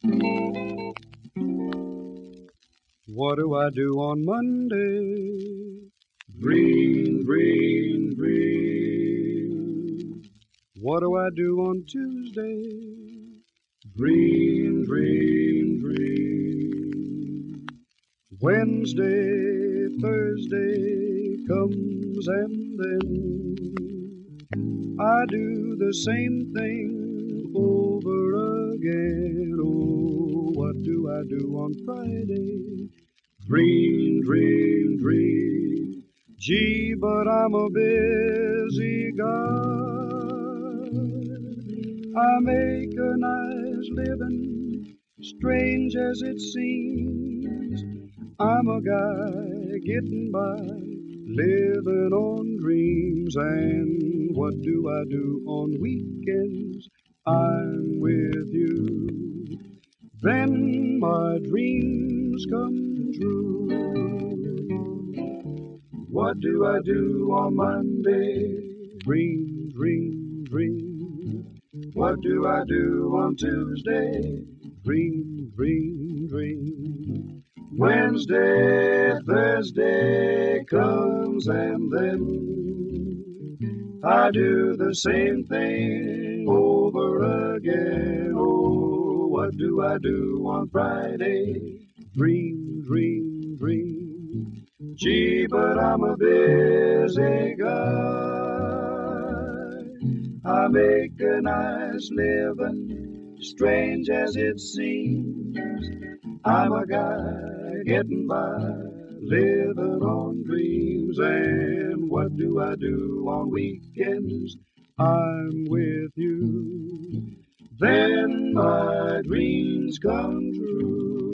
What do I do on Monday? Green, green, green. What do I do on Tuesday? Green, green, green. Wednesday, Thursday comes and then I do the same thing over again. Oh, what do I do on Friday? Green, green, green. Gee, but I'm a busy guy. I make a nice living, strange as it seems. I'm a guy getting by, living on dreams. And what do I do on weekends? I'm with you. Then my dreams come true. What do I do on Monday? Dream, dream, dream. What do I do on Tuesday? Dream, dream, dream. Wednesday, Thursday comes and then I do the same thing over again. Oh, what do I do on Friday? Dream, dream, dream. Gee, but I'm a busy guy. I make a nice living, strange as it seems. I'm a guy getting by, living on dreams. And what do I do on weekends? I'm with you. Then my dreams come true.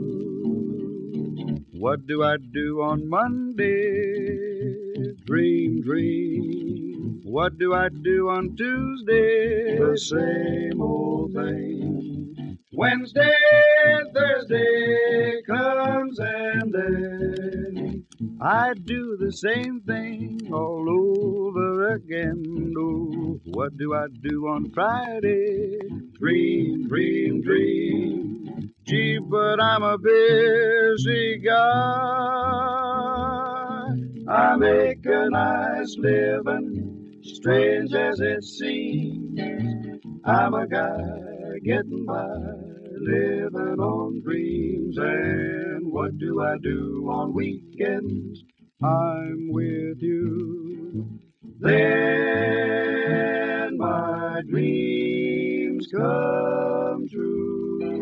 What do I do on Monday? Dream, dream. What do I do on Tuesday? The same old thing. Wednesday, Thursday comes and then I do the same thing all over again. Oh, what do I do on Friday? Dream, dream, dream. Gee, but I'm a busy guy. I make a nice living, strange as it seems. I'm a guy getting by, living on dreams. And what do I do on weekends? I'm with you. Then my dreams come true.